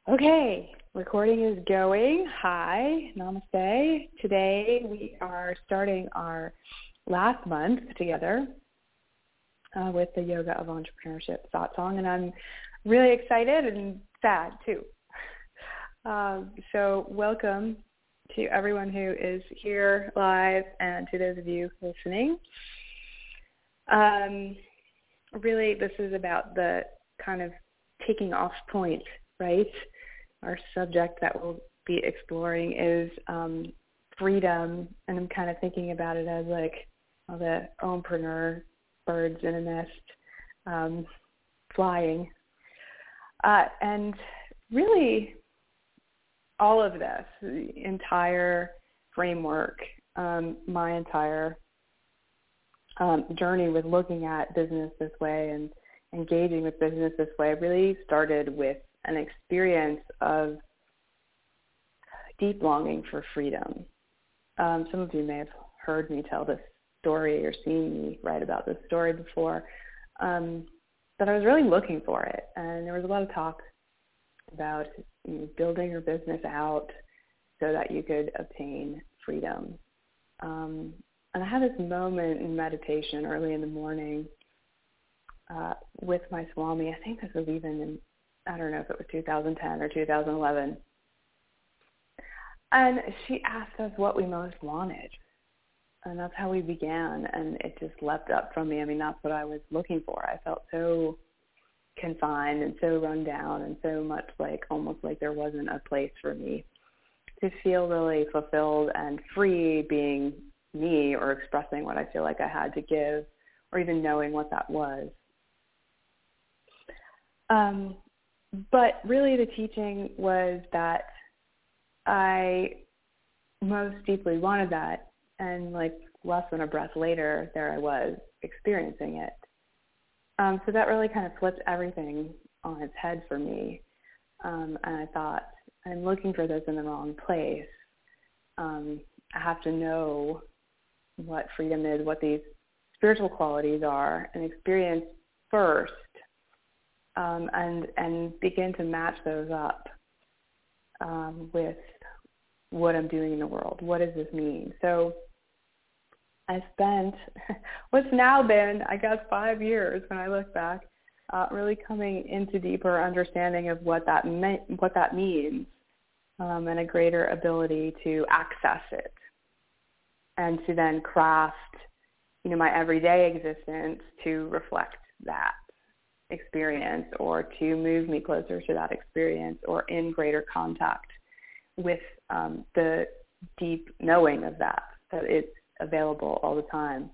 Okay, recording is going. Hi, namaste. Today we are starting our last month together with the Yoga of Entrepreneurship Satsang, and I'm really excited and sad too. So welcome to everyone who is here live and to those of you listening. Really, this is about the kind of taking off point, right? Our subject that we'll be exploring is freedom, and I'm kind of thinking about it as like the entrepreneur birds in a nest flying. And really, all of this, the entire framework, my entire journey with looking at business this way and engaging with business this way really started with an experience of deep longing for freedom. Some of you may have heard me tell this story or seen me write about this story before, but I was really looking for it, and there was a lot of talk about building your business out so that you could obtain freedom. And I had this moment in meditation early in the morning with my Swami. I think this was even in, I don't know if it was 2010 or 2011. And she asked us what we most wanted. And that's how we began. And it just leapt up from me. I mean, that's what I was looking for. I felt so confined and so run down and so much like almost like there wasn't a place for me to feel really fulfilled and free being me or expressing what I feel like I had to give or even knowing what that was. But really the teaching was that I most deeply wanted that, and like less than a breath later, there I was experiencing it. So that really kind of flipped everything on its head for me. And I thought, I'm looking for this in the wrong place. I have to know what freedom is, what these spiritual qualities are, and experience first, and begin to match those up with what I'm doing in the world. What does this mean? So I spent what's now been, I guess, 5 years when I look back, really coming into deeper understanding of what that means, and a greater ability to access it, and to then craft, my everyday existence to reflect that experience, or to move me closer to that experience, or in greater contact with the deep knowing of that it's available all the time.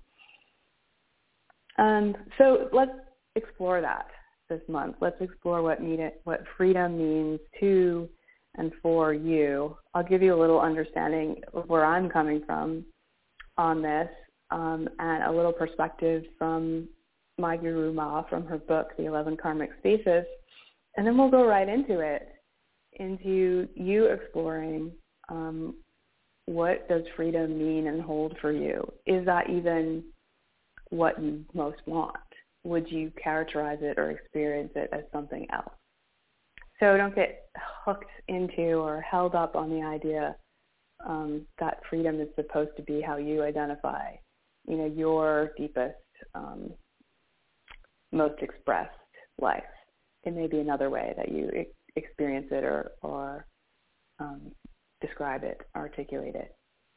So let's explore that this month. Let's explore what freedom means to and for you. I'll give you a little understanding of where I'm coming from on this, and a little perspective from my guru Ma from her book, The 11 Karmic Spaces, and then we'll go right into it, into you exploring what does freedom mean and hold for you. Is that even what you most want? Would you characterize it or experience it as something else? So don't get hooked into or held up on the idea that freedom is supposed to be how you identify, your deepest, most expressed life. It may be another way that you experience it or describe it, articulate it.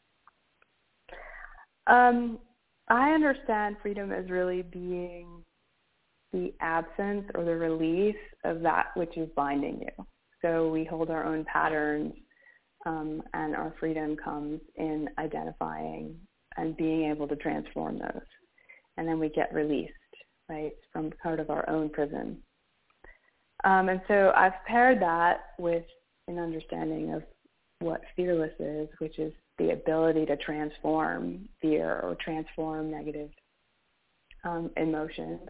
I understand freedom as really being the absence or the release of that which is binding you. So we hold our own patterns, and our freedom comes in identifying and being able to transform those. And then we get released, right, from part of our own prison. And so I've paired that with an understanding of what fearless is, which is the ability to transform fear or transform negative emotions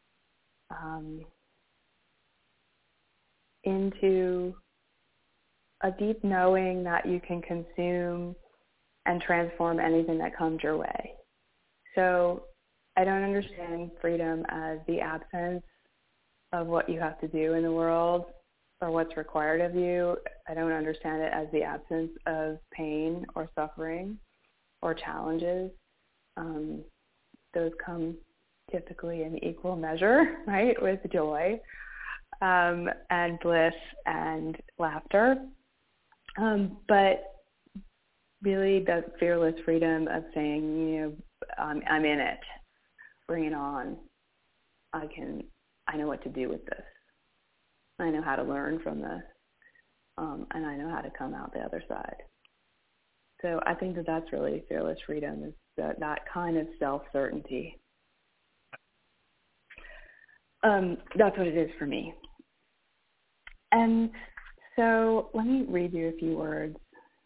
into a deep knowing that you can consume and transform anything that comes your way. So I don't understand freedom as the absence of what you have to do in the world, or what's required of you. I don't understand it as the absence of pain or suffering or challenges. Those come typically in equal measure, right, with joy and bliss and laughter. But really the fearless freedom of saying, I'm in it. Bring it on. I know what to do with this. I know how to learn from this. And I know how to come out the other side. So I think that's really fearless freedom, is that kind of self-certainty. That's what it is for me. And so let me read you a few words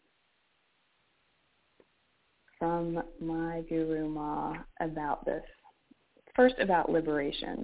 from my Guru Ma about this. First, about liberation.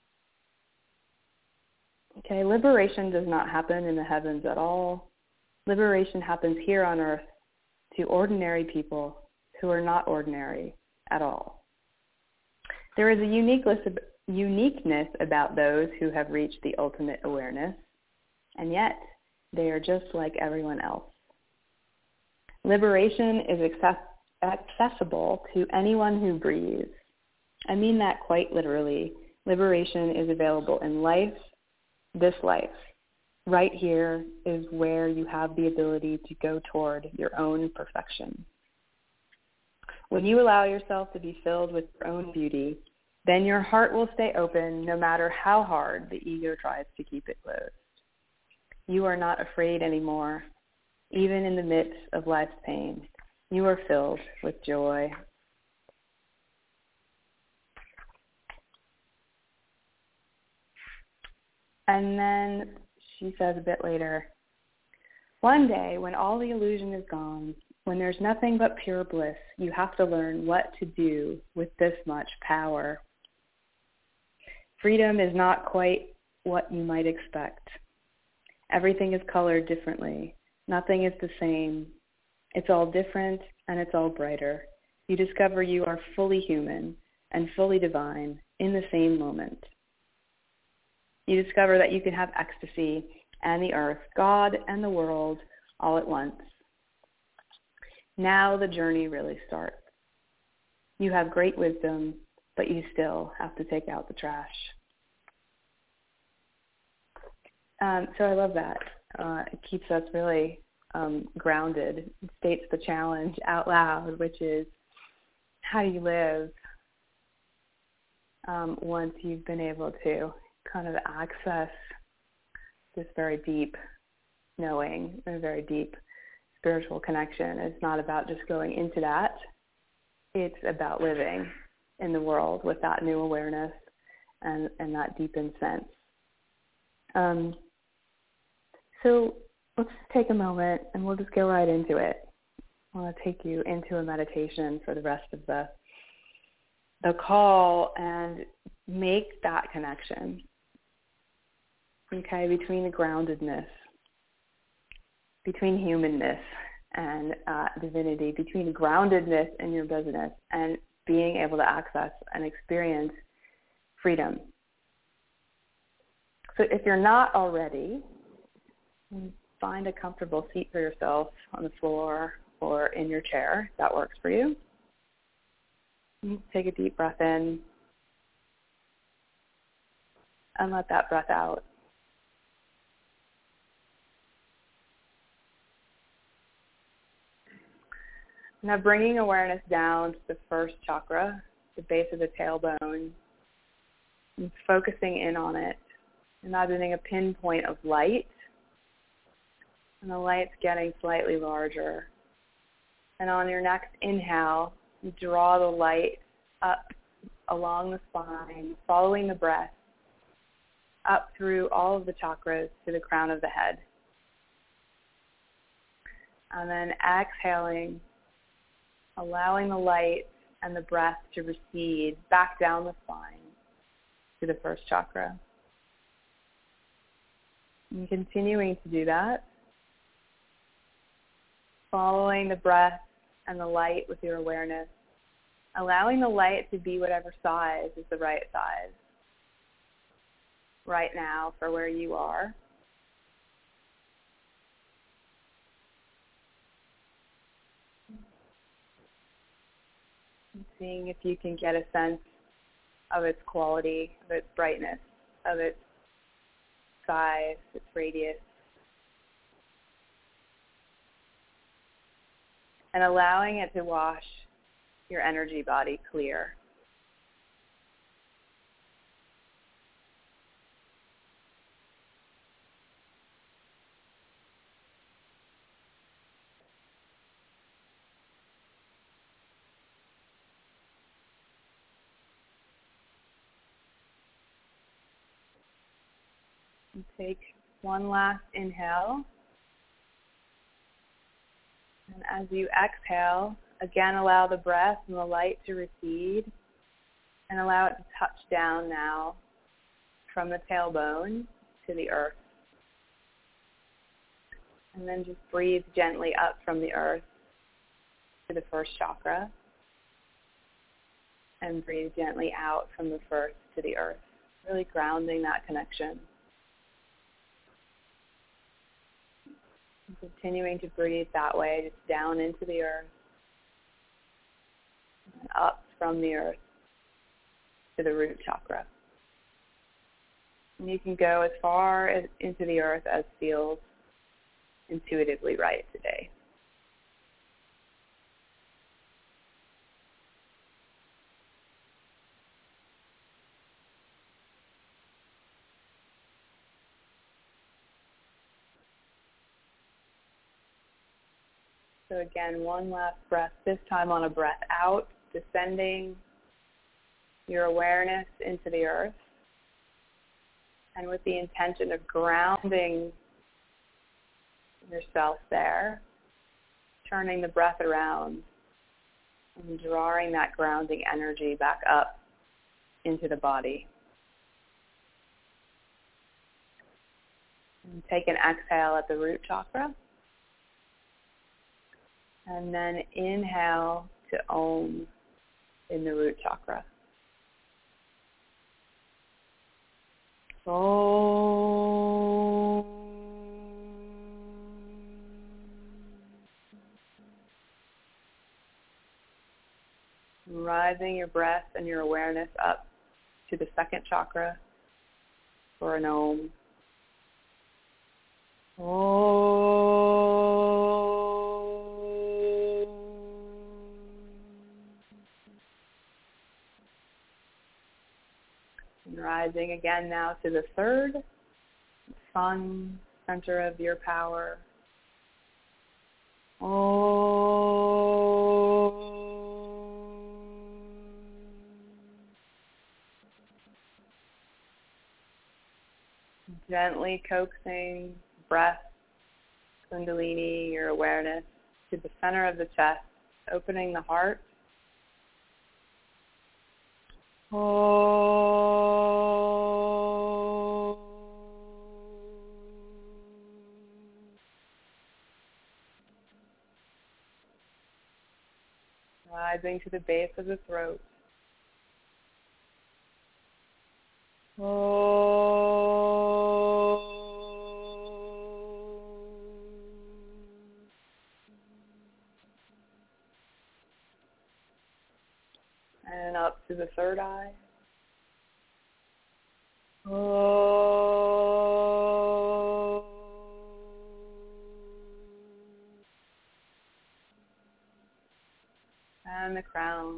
Okay, liberation does not happen in the heavens at all. Liberation happens here on earth to ordinary people who are not ordinary at all. There is a uniqueness about those who have reached the ultimate awareness, and yet they are just like everyone else. Liberation is accessible to anyone who breathes. I mean that quite literally. Liberation is available in life, this life. Right here is where you have the ability to go toward your own perfection. When you allow yourself to be filled with your own beauty, then your heart will stay open no matter how hard the ego tries to keep it closed. You are not afraid anymore, even in the midst of life's pain. You are filled with joy. And then she says a bit later, one day when all the illusion is gone, when there's nothing but pure bliss, you have to learn what to do with this much power. Freedom is not quite what you might expect. Everything is colored differently. Nothing is the same. It's all different and it's all brighter. You discover you are fully human and fully divine in the same moment. You discover that you can have ecstasy and the earth, God and the world all at once. Now the journey really starts. You have great wisdom, but you still have to take out the trash. So I love that. It keeps us really grounded. It states the challenge out loud, which is, how do you live once you've been able to kind of access this very deep knowing, a very deep spiritual connection? It's not about just going into that. It's about living in the world with that new awareness and that deepened sense. So let's take a moment and we'll just go right into it. I want to take you into a meditation for the rest of the call and make that connection, okay, between the groundedness, between humanness and divinity, between groundedness in your business and being able to access and experience freedom. So if you're not already, find a comfortable seat for yourself on the floor or in your chair. That works for you. Take a deep breath in and let that breath out. Now bringing awareness down to the first chakra, the base of the tailbone, and focusing in on it, imagining a pinpoint of light, and the light's getting slightly larger. And on your next inhale, you draw the light up along the spine, following the breath, up through all of the chakras to the crown of the head. And then exhaling, allowing the light and the breath to recede back down the spine to the first chakra. And continuing to do that, following the breath and the light with your awareness, allowing the light to be whatever size is the right size right now for where you are. seeing if you can get a sense of its quality, of its brightness, of its size, its radius, and allowing it to wash your energy body clear. And take one last inhale. And as you exhale, again allow the breath and the light to recede and allow it to touch down now from the tailbone to the earth. And then just breathe gently up from the earth to the first chakra and breathe gently out from the first to the earth, really grounding that connection. And continuing to breathe that way, just down into the earth and up from the earth to the root chakra. And you can go as far into the earth as feels intuitively right today. So again, one last breath, this time on a breath out, descending your awareness into the earth, and with the intention of grounding yourself there, turning the breath around and drawing that grounding energy back up into the body. And take an exhale at the root chakra. And then inhale to Om in the root chakra. Om. Rising your breath and your awareness up to the second chakra for an Om. Om. And rising again now to the third, sun, center of your power. Om. Gently coaxing breath, Kundalini, your awareness, to the center of the chest, opening the heart. Om. Rising to the base of the throat. Om. And up to the third eye. Om. And the crown.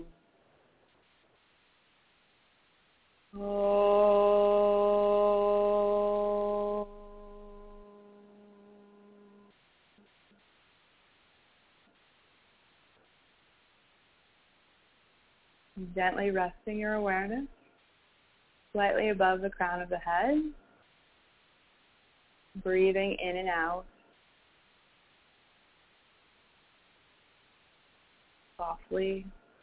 Om. Gently resting your awareness slightly above the crown of the head, breathing in and out softly.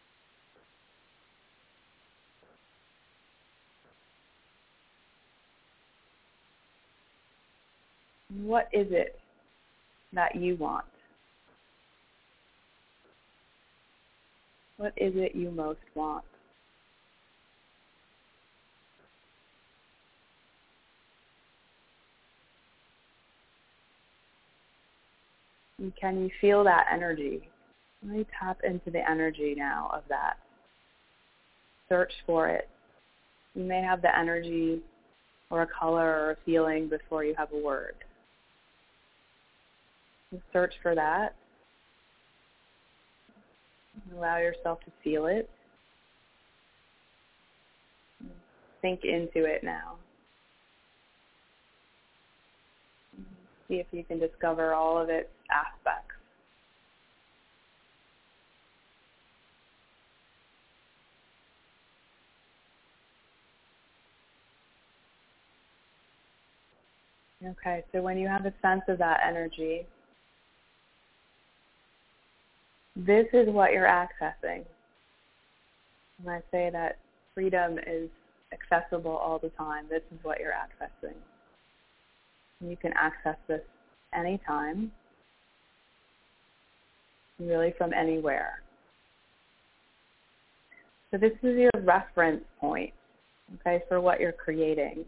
What is it that you want? What is it you most want? And can you feel that energy? Really tap into the energy now of that. Search for it. You may have the energy or a color or a feeling before you have a word. Search for that. Allow yourself to feel it. Sink into it now. See if you can discover all of its aspects. Okay, so when you have a sense of that energy, this is what you're accessing. When I say that freedom is accessible all the time, this is what you're accessing. You can access this anytime, really from anywhere. So this is your reference point, okay, for what you're creating.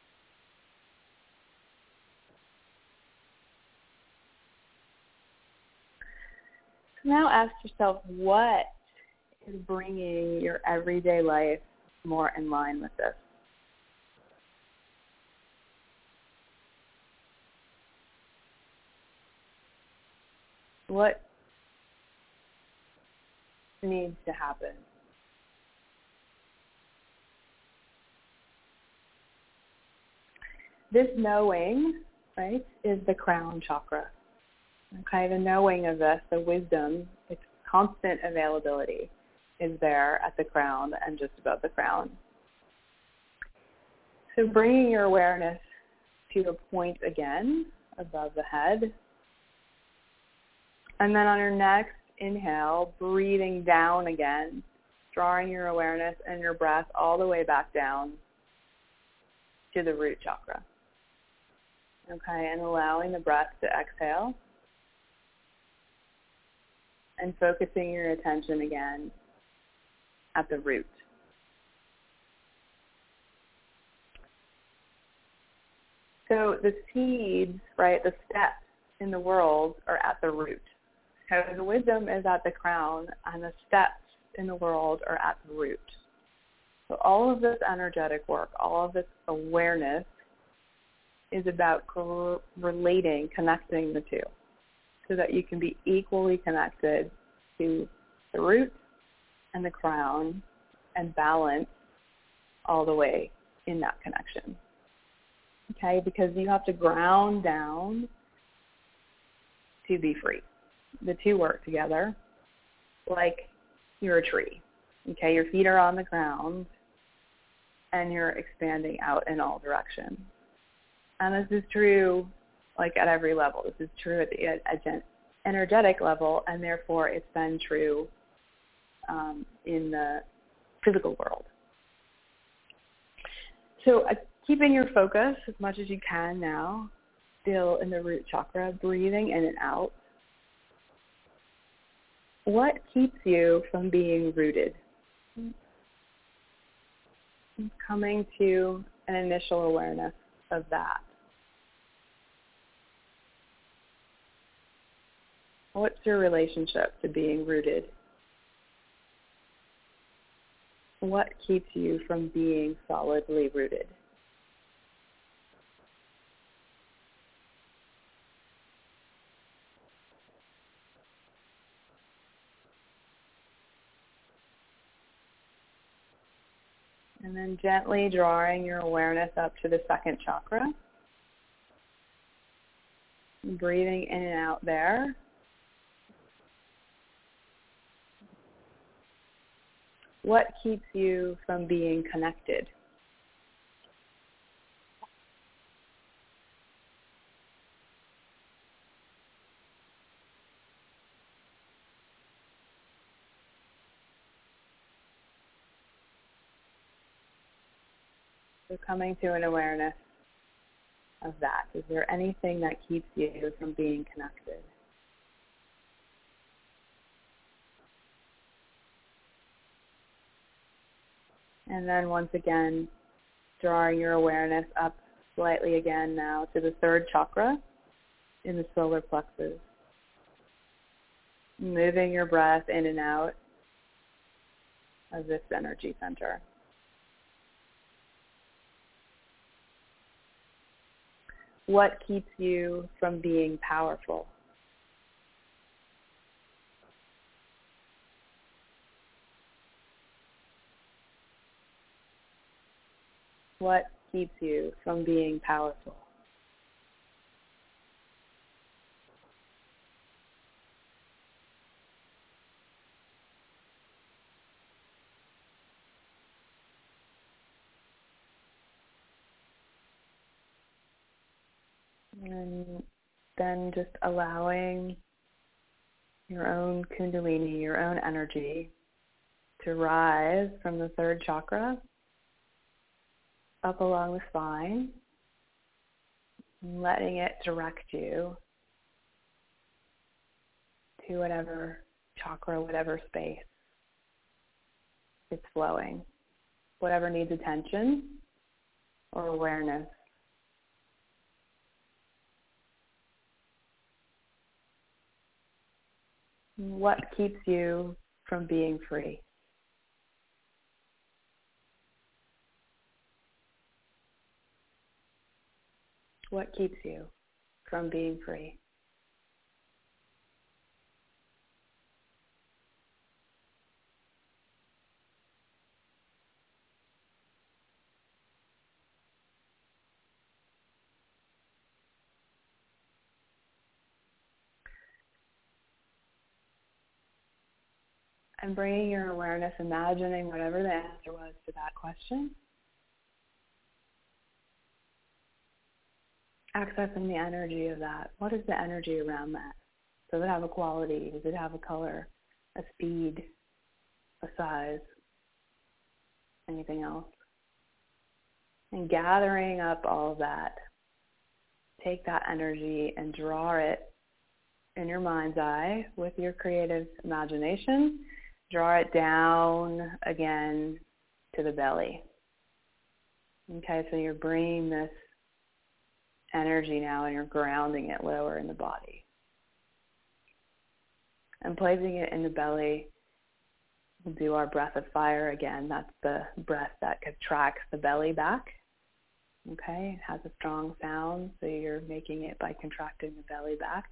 So now ask yourself, what is bringing your everyday life more in line with this? What needs to happen? This knowing, right, is the crown chakra. Okay, the knowing of this, the wisdom, its constant availability is there at the crown and just above the crown. So bringing your awareness to a point again above the head. And then on your next inhale, breathing down again, drawing your awareness and your breath all the way back down to the root chakra. Okay, and allowing the breath to exhale. And focusing your attention again at the root. So the seeds, right, the steps in the world are at the root. So the wisdom is at the crown, and the steps in the world are at the root. So all of this energetic work, all of this awareness is about relating, connecting the two, so that you can be equally connected to the root and the crown and balance all the way in that connection. Okay, because you have to ground down to be free. The two work together like you're a tree. Okay, your feet are on the ground and you're expanding out in all directions. And this is true like at every level. This is true at the energetic level, and therefore it's then true in the physical world. So keeping your focus as much as you can now, still in the root chakra, breathing in and out. What keeps you from being rooted? Coming to an initial awareness of that. What's your relationship to being rooted? What keeps you from being solidly rooted? And then gently drawing your awareness up to the second chakra. Breathing in and out there. What keeps you from being connected? So coming to an awareness of that. Is there anything that keeps you from being connected? And then once again, drawing your awareness up slightly again now to the third chakra in the solar plexus. Moving your breath in and out of this energy center. What keeps you from being powerful? What keeps you from being powerful? And then just allowing your own kundalini, your own energy to rise from the third chakra up along the spine, letting it direct you to whatever chakra, whatever space it's flowing, whatever needs attention or awareness. What keeps you from being free? What keeps you from being free? And bringing your awareness, imagining whatever the answer was to that question. Accessing the energy of that. What is the energy around that? Does it have a quality? Does it have a color, a speed, a size, anything else? And gathering up all of that, take that energy and draw it in your mind's eye with your creative imagination. Draw it down again to the belly. Okay, so you're bringing this energy now and you're grounding it lower in the body. And placing it in the belly, we'll do our breath of fire again. That's the breath that contracts the belly back. Okay, it has a strong sound, so you're making it by contracting the belly back.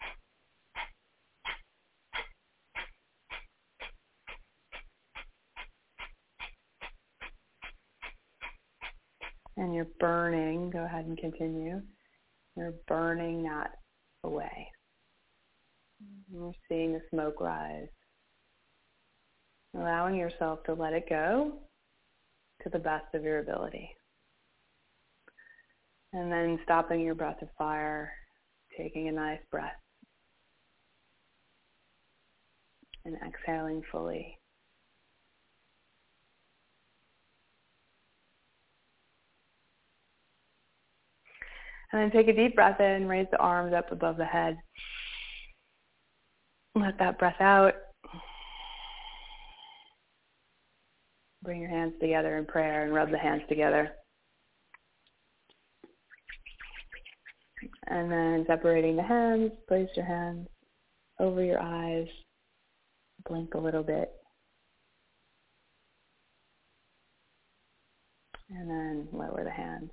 And you're burning, go ahead and continue. You're burning that away. You're seeing the smoke rise. Allowing yourself to let it go to the best of your ability. And then stopping your breath of fire, taking a nice breath. And exhaling fully. And then take a deep breath in, raise the arms up above the head. Let that breath out. Bring your hands together in prayer and rub the hands together. And then separating the hands, place your hands over your eyes. Blink a little bit. And then lower the hands.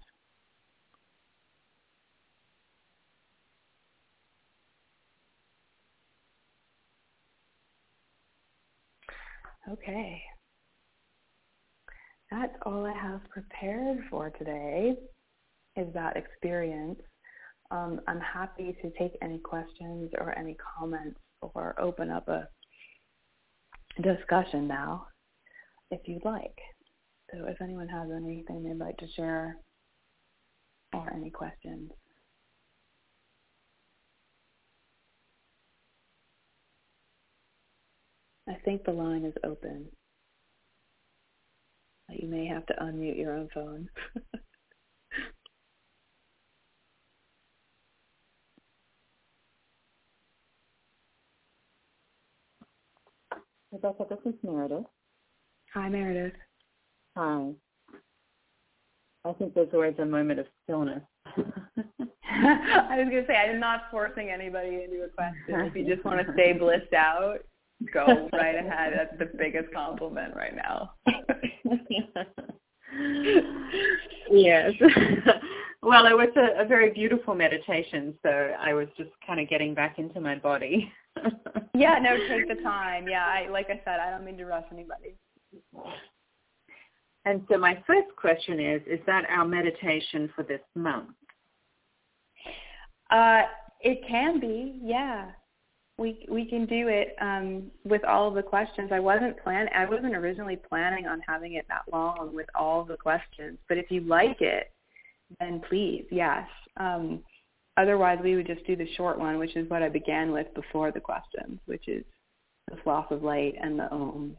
Okay. That's all I have prepared for today, is that experience. I'm happy to take any questions or any comments or open up a discussion now, if you'd like. So if anyone has anything they'd like to share or any questions. I think the line is open. You may have to unmute your own phone. Rebecca, this is Meredith. Hi, Meredith. Hi. I think there's always a moment of stillness. I was going to say, I'm not forcing anybody into a question. If you just want to stay blissed out, go right ahead. That's the biggest compliment right now. Yes. Well, it was a very beautiful meditation, so I was just kind of getting back into my body. Yeah, no, take the time. Yeah, like I said, I don't mean to rush anybody. And so my first question is that our meditation for this month? It can be, yeah. We can do it with all of the questions. I wasn't originally planning on having it that long with all of the questions, but if you like it, then please, yes. Otherwise, we would just do the short one, which is what I began with before the questions, which is the sloth of light and the Om.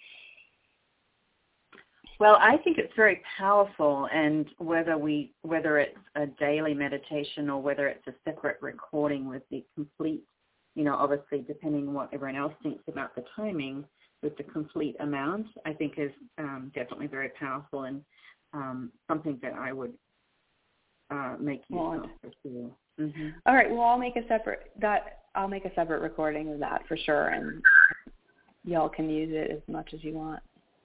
Well, I think it's very powerful, and whether it's a daily meditation or whether it's a separate recording with the complete, obviously depending on what everyone else thinks about the timing, with the complete amount, I think is definitely very powerful and something that I would make use of for sure. Mm-hmm. All right. Well, I'll make a separate recording of that for sure, and y'all can use it as much as you want.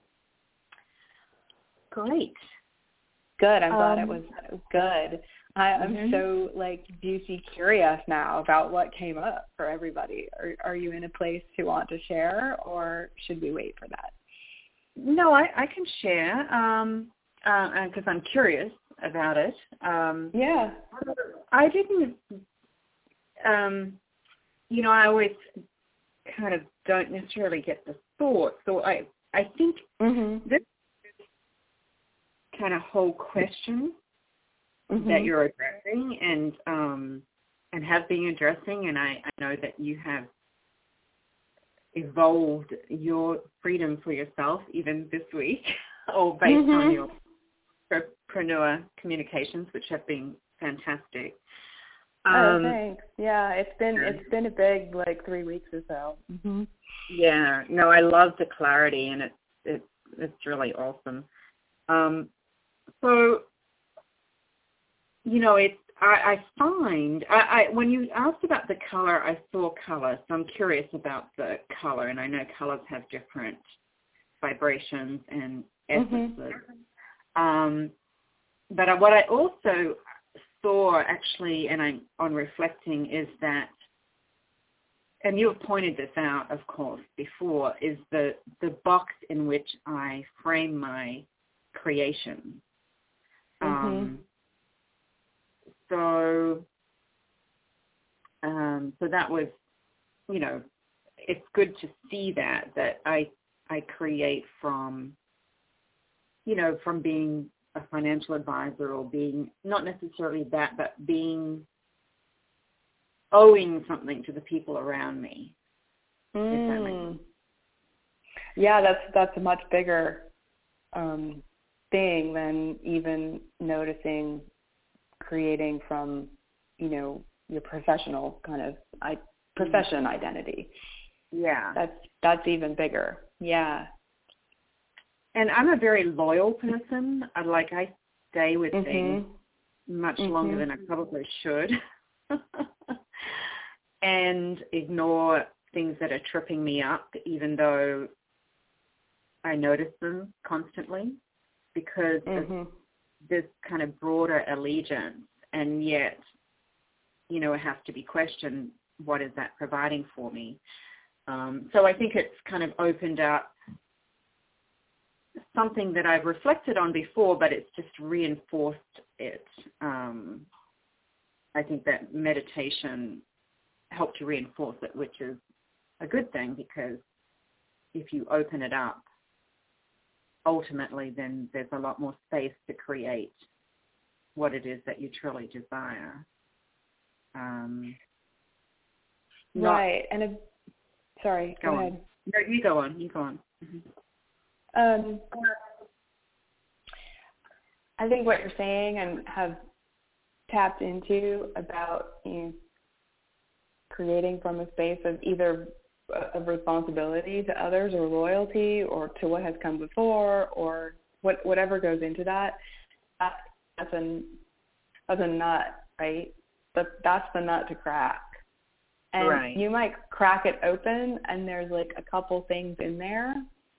Great. Good. I'm glad it was good. I'm so juicy curious now about what came up for everybody. Are you in a place to want to share, or should we wait for that? No, I can share because I'm curious about it. Yeah. I didn't, I always kind of don't necessarily get the thought. So I think this kind of whole question that you're addressing and have been addressing, and I know that you have evolved your freedom for yourself even this week, or based on your Preneur communications, which have been fantastic. Thanks. Yeah, it's been a big 3 weeks or so. Mm-hmm. Yeah, no, I love the clarity, and it's really awesome. So, I find when you asked about the color, I saw color, so I'm curious about the color, and I know colors have different vibrations and essences. But what I also saw actually, and I'm on reflecting, is that, and you have pointed this out, of course, before, is the box in which I frame my creation. So that was, it's good to see that I create from being a financial advisor, or being, not necessarily that, but owing something to the people around me. If that makes sense. Yeah, that's a much bigger thing than even noticing creating from, your professional kind of profession identity. Yeah. That's even bigger. Yeah. And I'm a very loyal person. I stay with things much longer than I probably should. And ignore things that are tripping me up, even though I notice them constantly, because of this kind of broader allegiance. And yet, it has to be questioned, what is that providing for me? So I think it's kind of opened up something that I've reflected on before, but it's just reinforced it. I think that meditation helped to reinforce it, which is a good thing, because if you open it up, ultimately then there's a lot more space to create what it is that you truly desire. Right. And sorry, go ahead. No, you go on. I think what you're saying and have tapped into about creating from a space of either of responsibility to others, or loyalty, or to what has come before, or whatever goes into that's a nut, right? That's the nut to crack. And right. you might crack it open and there's like a couple things in there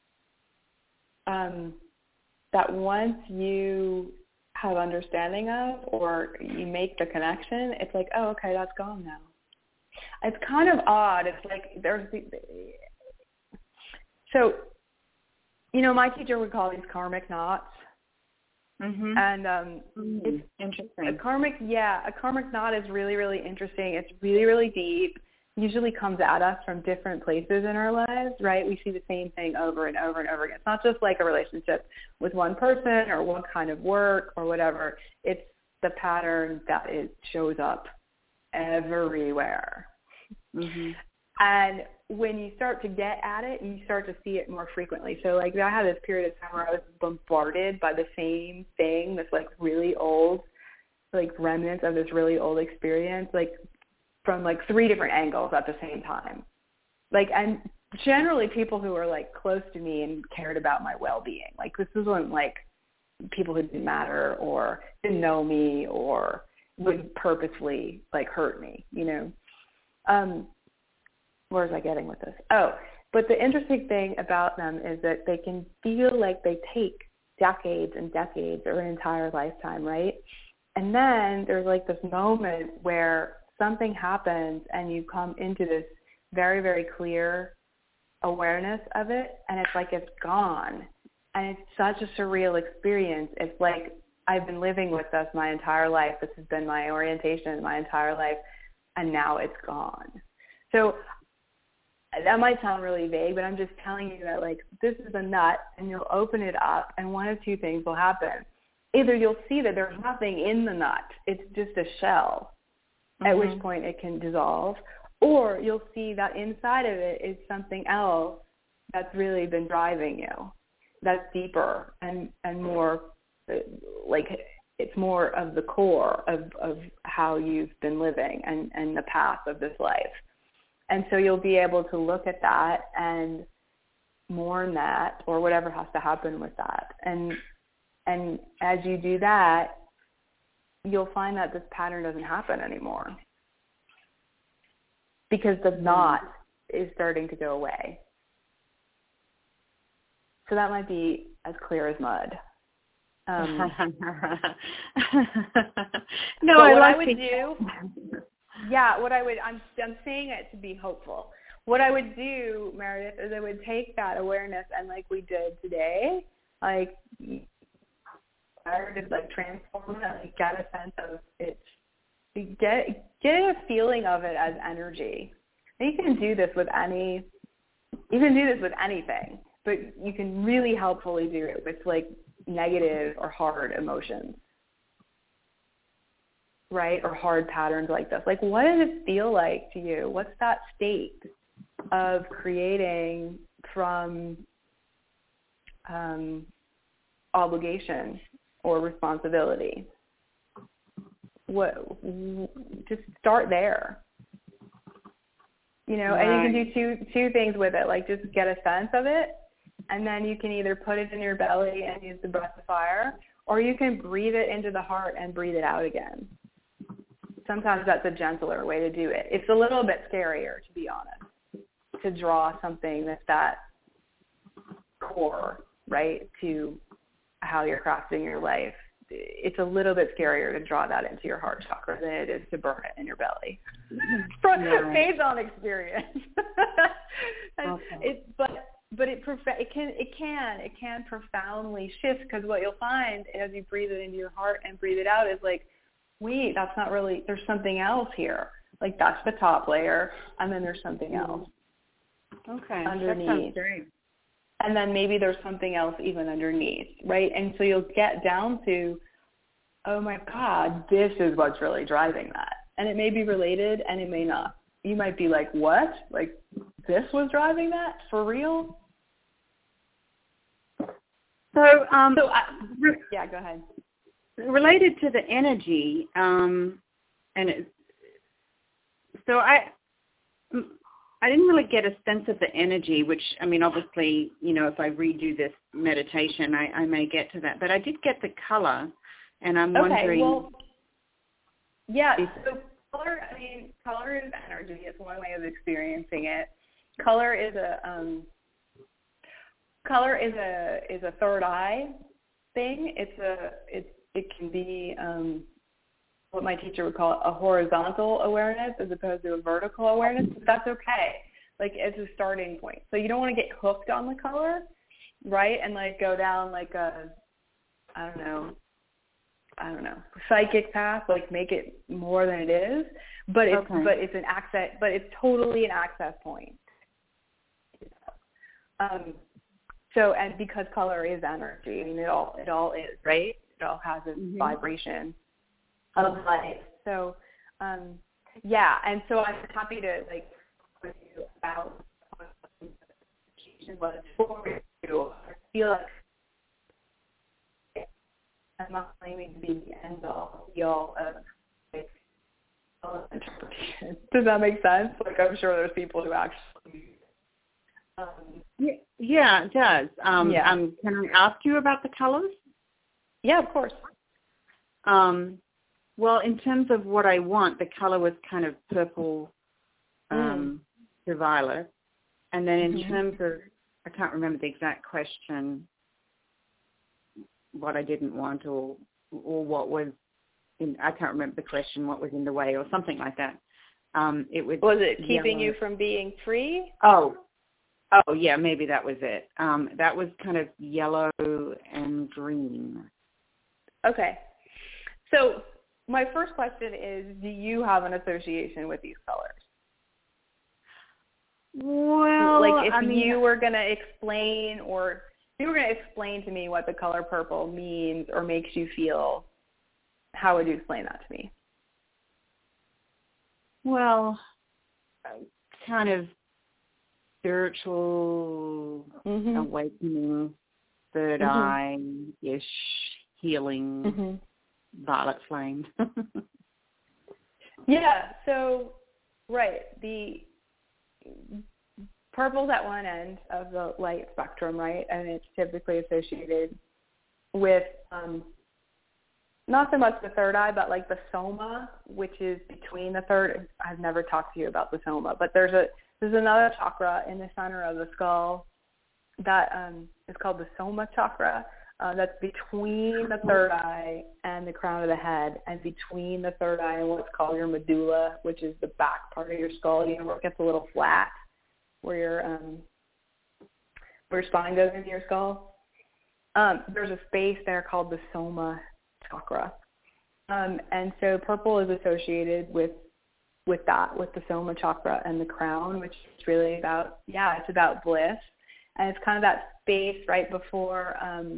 that once you have understanding of or you make the connection, it's like, oh, okay, that's gone now. It's kind of odd. It's like so, my teacher would call these karmic knots. Mm-hmm. And it's interesting. A karmic knot is really, really interesting. It's really, really deep. Usually comes at us from different places in our lives, right? We see the same thing over and over and over again. It's not just like a relationship with one person or one kind of work or whatever. It's the pattern that it shows up everywhere. Mm-hmm. And when you start to get at it, you start to see it more frequently. So like I had this period of time where I was bombarded by the same thing, this like really old, like remnants of this really old experience, like from like 3 different angles at the same time. Like, and generally people who were like close to me and cared about my well-being. Like this wasn't like people who didn't matter or didn't know me or would purposely like hurt me, Where was I getting with this? Oh, but the interesting thing about them is that they can feel like they take decades and decades or an entire lifetime, right? And then there's like this moment where something happens and you come into this very, very clear awareness of it, and it's like it's gone. And it's such a surreal experience. It's like I've been living with this my entire life. This has been my orientation my entire life, and now it's gone. So that might sound really vague, but I'm just telling you that, like, this is a nut, and you'll open it up, and one of 2 things will happen. Either you'll see that there's nothing in the nut. It's just a shell, at which point it can dissolve, or you'll see that inside of it is something else that's really been driving you, that's deeper and more, like, it's more of the core of how you've been living and the path of this life. And so you'll be able to look at that and mourn that or whatever has to happen with that. And as you do that, you'll find that this pattern doesn't happen anymore because the knot is starting to go away. So that might be as clear as mud. No, what I would do... Yeah, I'm saying it to be hopeful. What I would do, Meredith, is I would take that awareness and like we did today, like, I would just like transform it, like get a sense of it, get a feeling of it as energy. And you can do this with anything, but you can really helpfully do it with like negative or hard emotions. Right? Or hard patterns like this. Like, what does it feel like to you? What's that state of creating from obligation or responsibility? Just start there. And you can do two things with it. Like, just get a sense of it, and then you can either put it in your belly and use the breath of fire, or you can breathe it into the heart and breathe it out again. Sometimes that's a gentler way to do it. It's a little bit scarier, to be honest, to draw something that's that core, right, to how you're crafting your life. It's a little bit scarier to draw that into your heart chakra than it is to burn it in your belly. Based on experience. Okay. But it can profoundly shift, because what you'll find as you breathe it into your heart and breathe it out is like, wait, that's not really, there's something else here. Like, that's the top layer, and then there's something else. Okay. Underneath. That sounds great. And then maybe there's something else even underneath, right? And so you'll get down to, oh my God, this is what's really driving that. And it may be related and it may not. You might be like, what? Like, this was driving that? For real? So, yeah, go ahead. Related to the energy, so I didn't really get a sense of the energy, which, I mean, obviously, if I redo this meditation, I may get to that. But I did get the color, and I'm wondering... Okay, well, yeah, so color is energy. It's one way of experiencing it. Color is a third eye thing. It can be what my teacher would call a horizontal awareness as opposed to a vertical awareness. But that's okay. Like, it's a starting point. So you don't want to get hooked on the color, right? And like go down like a, I don't know, psychic path, like make it more than it is. But it's an access, but it's totally an access point. So, and because color is energy, I mean, it all is, right? It all has a vibration of light. So, yeah, and so I'm happy to like with you about what was for you. I feel like I'm not claiming to be the end all, be all of like interpretation. Does that make sense? Like, I'm sure there's people who actually. Yeah, it does. Can I ask you about the colors? Yeah, of course. Well, in terms of what I want, the color was kind of purple to violet. And then in terms of, I can't remember the exact question, what I didn't want or what was in, I can't remember the question, what was in the way or something like that. Was it keeping you from being free? Oh, yeah, maybe that was it. That was kind of yellow and green. Okay. So my first question is, do you have an association with these colors? Well, like if you were going to explain to me what the color purple means or makes you feel, how would you explain that to me? Well, kind of spiritual awakening, third eye-ish, healing, violet flame. Yeah, so, right, the purple's at one end of the light spectrum, right, and it's typically associated with not so much the third eye, but like the soma, which is between the third. I've never talked to you about the soma, but there's another chakra in the center of the skull that is called the soma chakra. That's between the third eye and the crown of the head, and between the third eye and what's called your medulla, which is the back part of your skull. You know, where it gets a little flat, where your spine goes into your skull. There's a space there called the soma chakra, and so purple is associated with that, with the soma chakra and the crown, which is really about, it's about bliss, and it's kind of that space right before.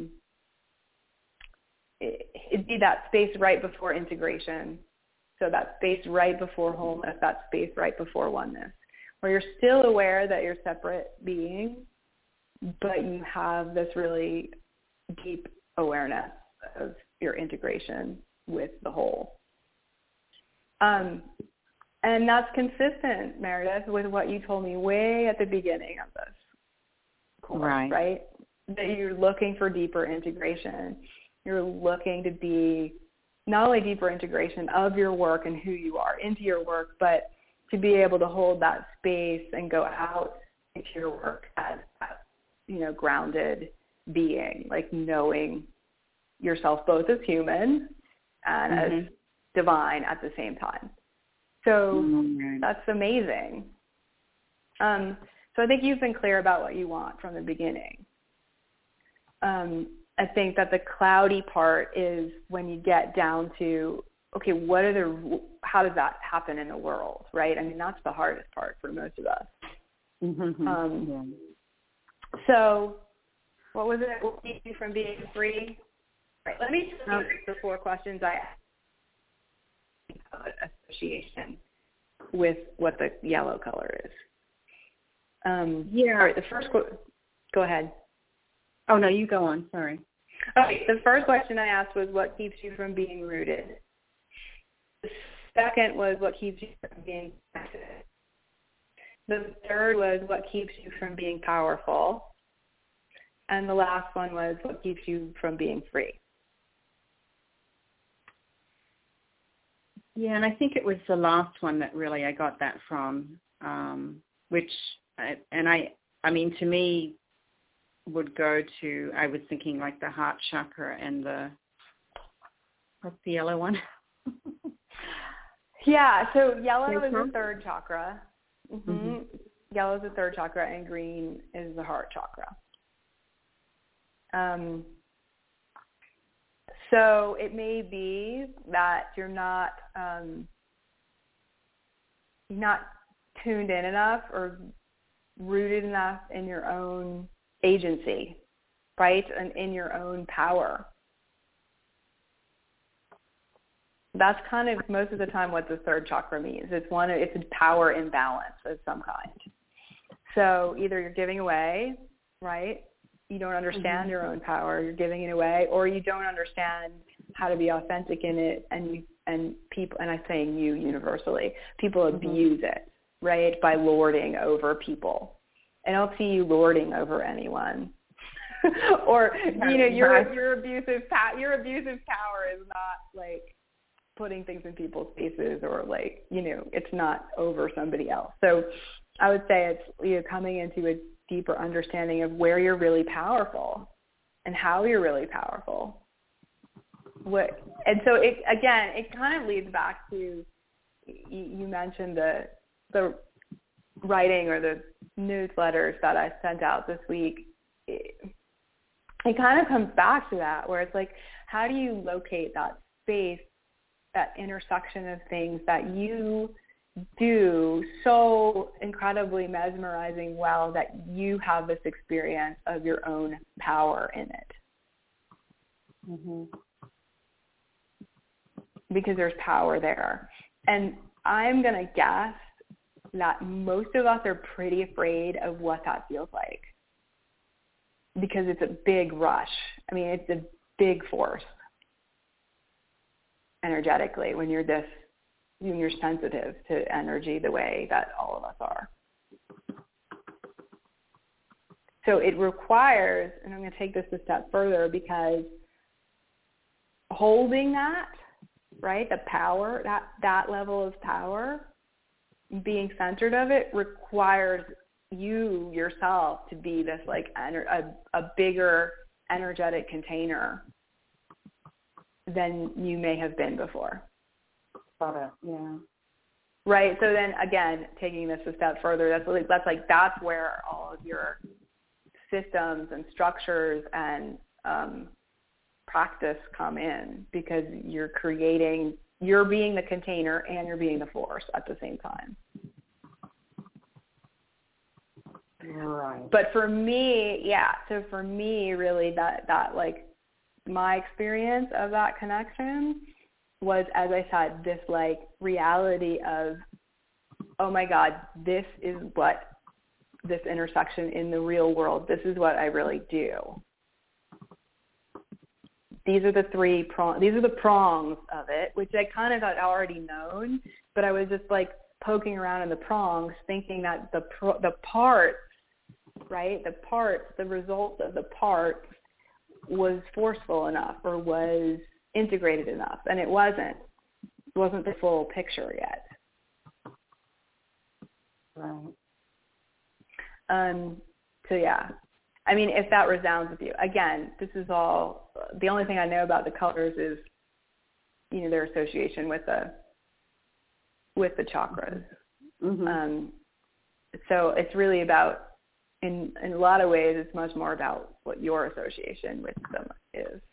It'd be that space right before integration. So that space right before wholeness, that space right before oneness, where you're still aware that you're separate beings, but you have this really deep awareness of your integration with the whole. And that's consistent, Meredith, with what you told me way at the beginning of this course, right? That you're looking for deeper integration. You're looking to be not only deeper integration of your work and who you are into your work, but to be able to hold that space and go out into your work as grounded being, like knowing yourself both as human and as divine at the same time. So that's amazing. So I think you've been clear about what you want from the beginning. I think that the cloudy part is when you get down to, okay, how does that happen in the world, right? I mean, that's the hardest part for most of us. So what was it? What keeps you from being free? Right, let me just answer the 4 questions I asked. Association with what the yellow color is. All right, the first go ahead. Oh, no, you go on. Sorry. Okay, the first question I asked was what keeps you from being rooted. The second was what keeps you from being connected. The third was what keeps you from being powerful. And the last one was what keeps you from being free. Yeah, and I think it was the last one that really I got that from, which, I mean, to me, would go to, I was thinking like the heart chakra and what's the yellow one? Yeah, so yellow is the third chakra. Mm-hmm. Yellow is the third chakra, and green is the heart chakra. So it may be that you're not tuned in enough or rooted enough in your own agency, right, and in your own power. That's kind of most of the time what the third chakra means. It's a power imbalance of some kind. So either you're giving away, right? You don't understand your own power, you're giving it away, or you don't understand how to be authentic in it, and people, and I'm saying you universally, people abuse it, right, by lording over people. I don't see you lording over anyone. Or your abusive power is not like putting things in people's faces, or like, it's not over somebody else. So I would say it's coming into a deeper understanding of where you're really powerful and how you're really powerful. And so it kind of leads back to, you mentioned the writing or the newsletters that I sent out this week. It kind of comes back to that, where it's like, how do you locate that space, that intersection of things that you do so incredibly mesmerizing well, that you have this experience of your own power in it? Because there's power there. And I'm going to guess that most of us are pretty afraid of what that feels like, because it's a big rush. I mean, it's a big force energetically when you're sensitive to energy the way that all of us are. So it requires, and I'm going to take this a step further, because holding that, right, the power, that level of power, being centered of it, requires you yourself to be this like a bigger energetic container than you may have been before. Got it. Yeah. Right. So then again, taking this a step further, that's where all of your systems and structures and practice come in, because you're being the container and you're being the force at the same time. Right. But for me, really that like my experience of that connection was, as I said, this like reality of, oh my God, this is what this intersection in the real world, this is what I really do. These are the prongs of it, which I kind of had already known, but I was just like poking around in the prongs, thinking that the parts, right, the result of the parts was forceful enough or was integrated enough, and it wasn't the full picture yet. Right. So yeah, I mean, if that resounds with you, again, this is all, the only thing I know about the colors is, their association with the chakras. So it's really about, in a lot of ways, it's much more about what your association with them is.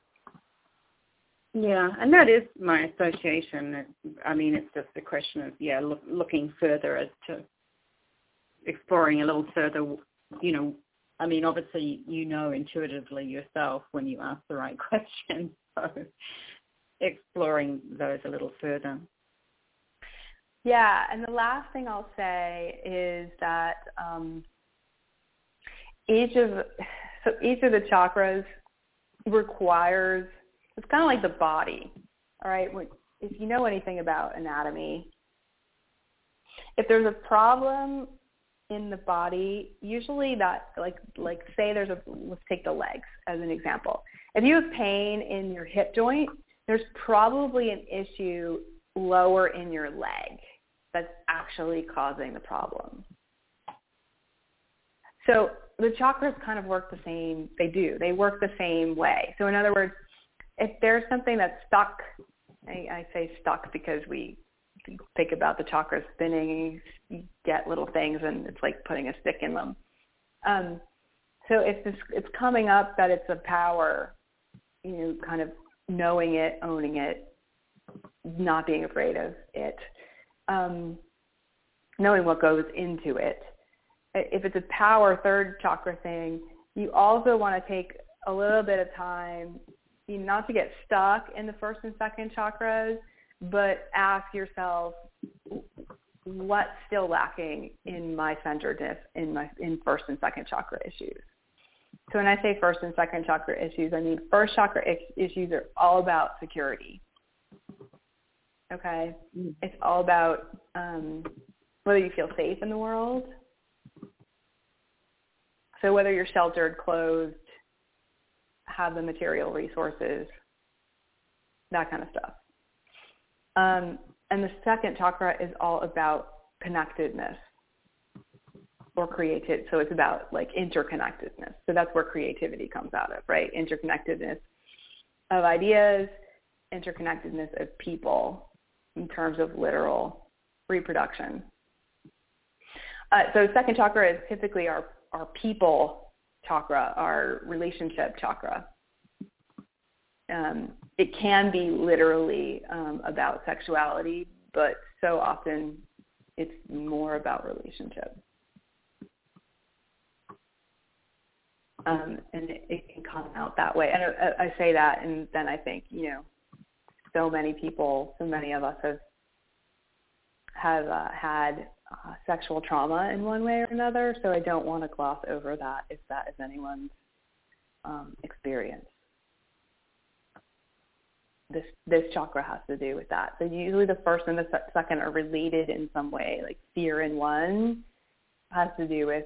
Yeah, and that is my association. I mean, it's just a question of, looking further as to exploring a little further, I mean, obviously, intuitively yourself when you ask the right questions, so exploring those a little further. Yeah, and the last thing I'll say is that each of the chakras requires, it's kind of like the body, all right? If you know anything about anatomy, if there's a problem in the body, usually that, like say let's take the legs as an example. If you have pain in your hip joint, there's probably an issue lower in your leg that's actually causing the problem. So the chakras kind of work the same. They work the same way. So in other words, if there's something that's stuck, I say stuck because we think about the chakras spinning, you get little things and it's like putting a stick in them. So if it's coming up that it's a power, kind of knowing it, owning it, not being afraid of it, knowing what goes into it. If it's a power third chakra thing, you also want to take a little bit of time, not to get stuck in the first and second chakras, but ask yourself, what's still lacking in my centeredness in first and second chakra issues? So when I say first and second chakra issues, I mean first chakra issues are all about security. Okay? It's all about whether you feel safe in the world. So whether you're sheltered, clothed, have the material resources, that kind of stuff. And the second chakra is all about connectedness or creative. So it's about like interconnectedness. So that's where creativity comes out of, right? Interconnectedness of ideas, interconnectedness of people in terms of literal reproduction. So second chakra is typically our people chakra, our relationship chakra. It can be literally about sexuality, but so often it's more about relationship. And it can come out that way. And I say that, and then I think, so many of us have had sexual trauma in one way or another, so I don't want to gloss over that if that is anyone's experience. This chakra has to do with that. So usually the first and the second are related in some way, like fear in one has to do with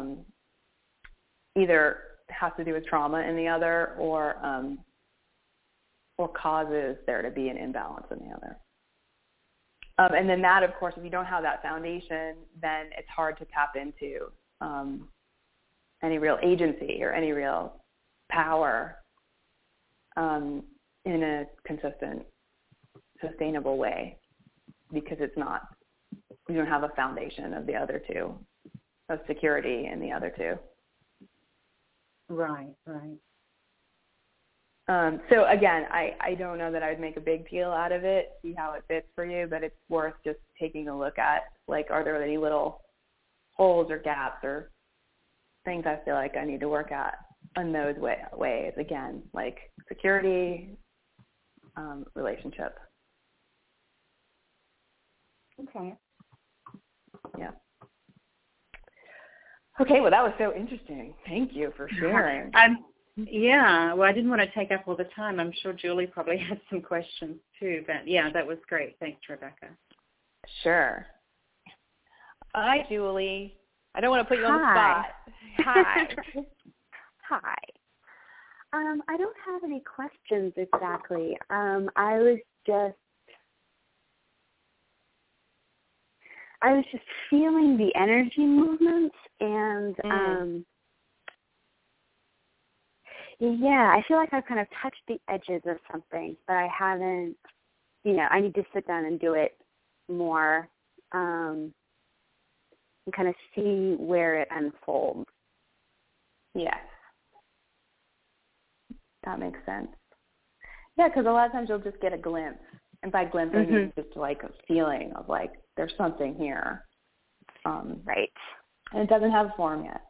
either has to do with trauma in the other or causes there to be an imbalance in the other. And then that, of course, if you don't have that foundation, then it's hard to tap into any real agency or any real power in a consistent, sustainable way, because you don't have a foundation of the other two, of security in the other two. Right. So again, I don't know that I would make a big deal out of it, see how it fits for you, but it's worth just taking a look at, like, are there any little holes or gaps or things I feel like I need to work at in those ways, again, like security, relationship. Okay. Yeah. Okay, well, that was so interesting. Thank you for sharing. Yeah, well, I didn't want to take up all the time. I'm sure Julie probably had some questions too, but yeah, that was great. Thanks, Rebecca. Sure. Hi, Julie. I don't want to put you on the spot. Hi. Hi. I don't have any questions exactly. I was just feeling the energy movements and I feel like I've kind of touched the edges of something, but I haven't, I need to sit down and do it more and kind of see where it unfolds. Yes. That makes sense. Yeah, because a lot of times you'll just get a glimpse. And by glimpse, I mean just like a feeling of like, there's something here. Right. And it doesn't have a form yet.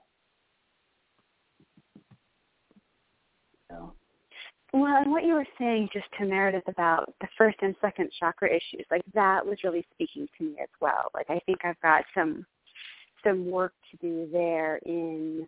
So. Well, and what you were saying just to Meredith about the first and second chakra issues, like that was really speaking to me as well. Like I think I've got some work to do there in,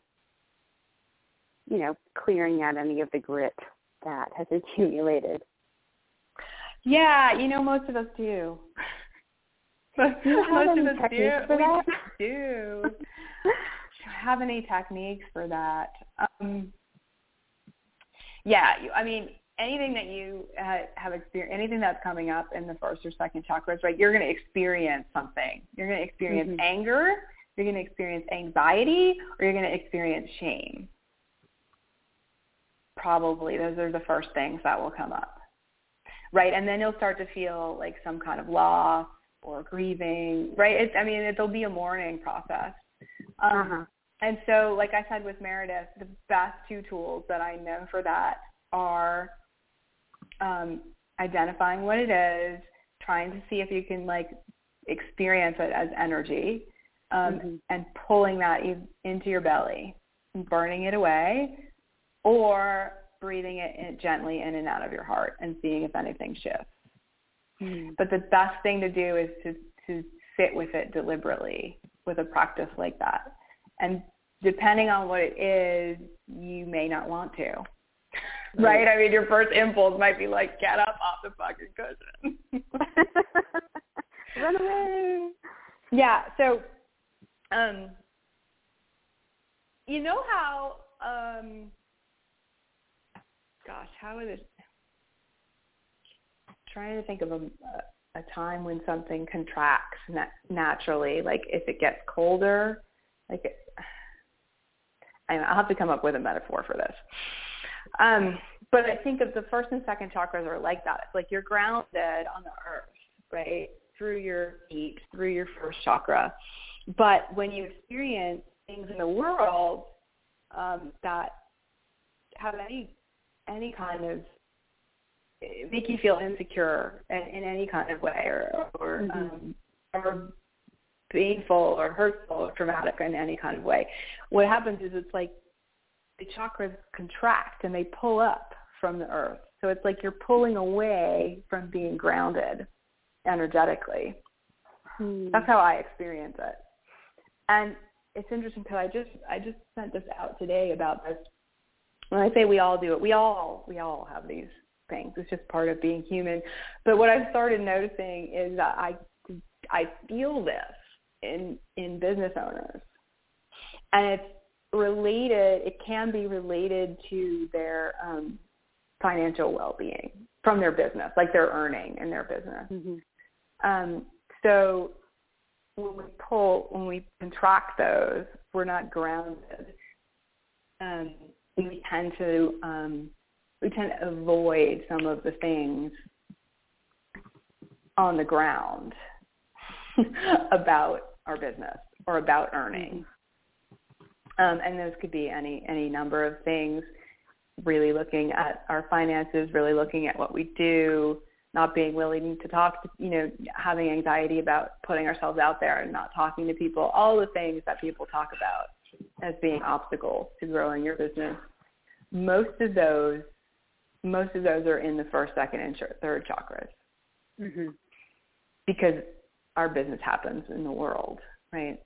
clearing out any of the grit that has accumulated. Yeah, most of us do. Most of us do. Do you have any techniques for that? Yeah, anything that you have experienced, anything that's coming up in the first or second chakras, right, you're going to experience something. You're going to experience anger, you're going to experience anxiety, or you're going to experience shame. Probably those are the first things that will come up, right? And then you'll start to feel like some kind of loss or grieving, right? It'll be a mourning process. And so, like I said with Meredith, the best two tools that I know for that are identifying what it is, trying to see if you can like experience it as energy, and pulling that into your belly and burning it away, or breathing it gently in and out of your heart and seeing if anything shifts. But the best thing to do is to sit with it deliberately with a practice like that. And depending on what it is, you may not want to. Right? I mean, your first impulse might be like, get up off the fucking cushion. Run away. Yeah. So, you know how, how is it? Trying to think of a time when something contracts naturally, like if it gets colder, I'll have to come up with a metaphor for this. But I think of the first and second chakras are like that. It's like you're grounded on the earth, right, through your feet, through your first chakra. But when you experience things in the world that have any kind of make you feel insecure in any kind of way, or painful or hurtful or traumatic in any kind of way, what happens is it's like the chakras contract and they pull up from the earth. So it's like you're pulling away from being grounded energetically. That's how I experience it. And it's interesting because I just sent this out today about this. When I say we all do it, we all have these things. It's just part of being human. But what I've started noticing is that I feel this in business owners, and it's related. It can be related to their financial well-being from their business, like they're earning in their business. So when we contract those, we're not grounded. We tend to avoid some of the things on the ground about our business or about earning. And those could be any number of things, really looking at our finances, really looking at what we do, not being willing to talk to, having anxiety about putting ourselves out there and not talking to people, all the things that people talk about as being obstacles to growing your business. Most of those are in the first, second, and third chakras, because our business happens in the world, right?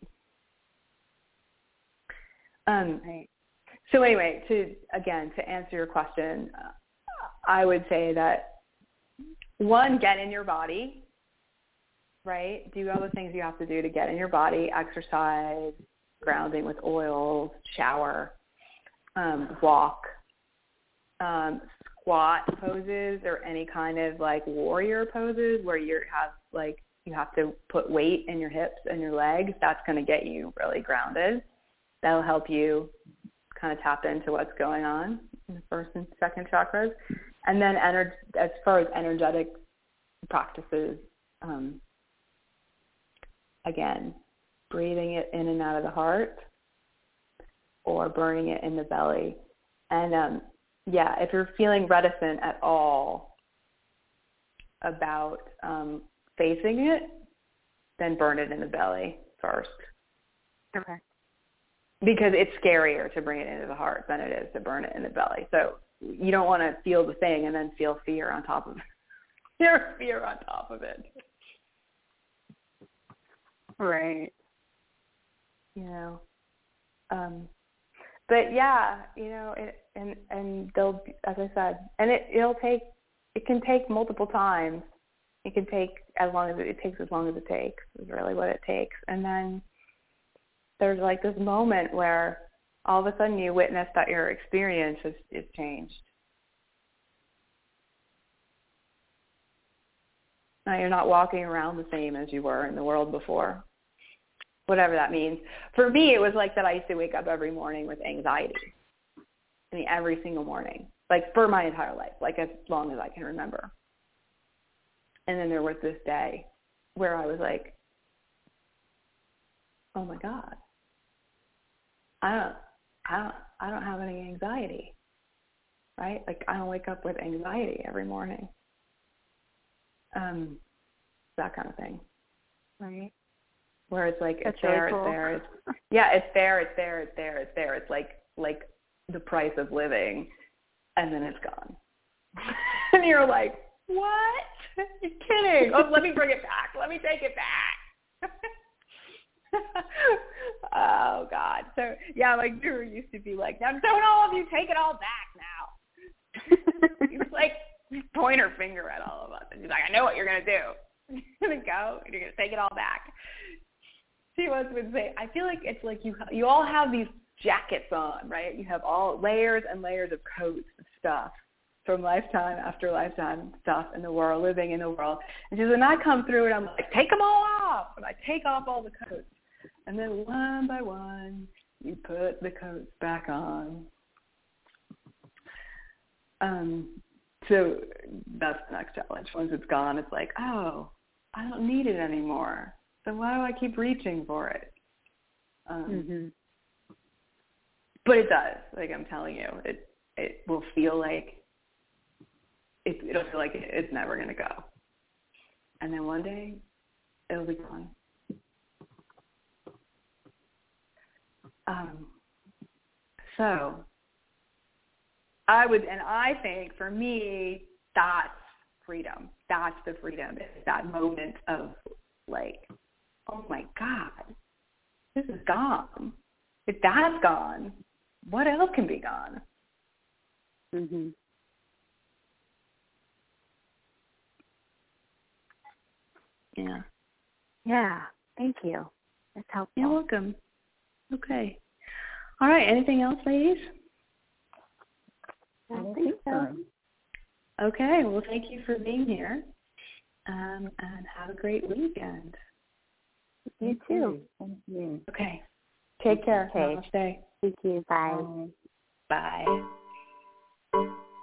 Right. So anyway, to answer your question, I would say that, one, get in your body, right? Do all the things you have to do to get in your body: exercise, grounding with oils, shower, walk, squat poses, or any kind of like warrior poses where you have to put weight in your hips and your legs. That's going to get you really grounded. That'll help you kind of tap into what's going on in the first and second chakras. And then as far as energetic practices, again, breathing it in and out of the heart or burning it in the belly. And if you're feeling reticent at all about facing it, then burn it in the belly first. Okay. Because it's scarier to bring it into the heart than it is to burn it in the belly. So you don't want to feel the thing and then feel fear on top of it. Fear on top of it. Right. But yeah, and they'll, as I said, and it can take multiple times. It can take as long as it takes, is really what it takes. And then there's like this moment where all of a sudden you witness that your experience is changed. You're not walking around the same as you were in the world before, whatever that means. For me, it was like that I used to wake up every morning with anxiety. I mean, every single morning, like for my entire life, like as long as I can remember. And then there was this day where I was like, oh my God, I don't have any anxiety, right? Like I don't wake up with anxiety every morning. That kind of thing. Right. Where it's like, That's it's there, really cool. it's there. It's there, it's there, it's there, it's there. It's like the price of living, and then it's gone. And you're like, what? You're kidding. Oh, let me bring it back. Let me take it back. Oh, God. So, yeah, like Drew used to be like, now don't all of you take it all back now. He was like, point her finger at all of us. And she's like, I know what you're going to do. You're going to go and you're going to take it all back. She once would say, I feel like it's like you all have these jackets on, right? You have all layers and layers of coats of stuff from lifetime after lifetime stuff in the world, living in the world. And she says, and I come through and I'm like, take them all off. And I take off all the coats. And then one by one, you put the coats back on. So that's the next challenge. Once it's gone, it's like, oh, I don't need it anymore. So why do I keep reaching for it? But it does. Like I'm telling you, it will feel like it'll feel like it's never going to go. And then one day, it'll be gone. So I think for me, that's freedom. That's the freedom. It's that moment of like, oh my God, this is gone. If that's gone, what else can be gone? Yeah. Yeah. Thank you. That's helpful. You're welcome. Okay. All right. Anything else, ladies? I don't think so. Okay. Well, thank you for being here. And have a great weekend. You too. Thank you. Okay. Take care. Okay. Namaste. Thank you. Bye. Bye.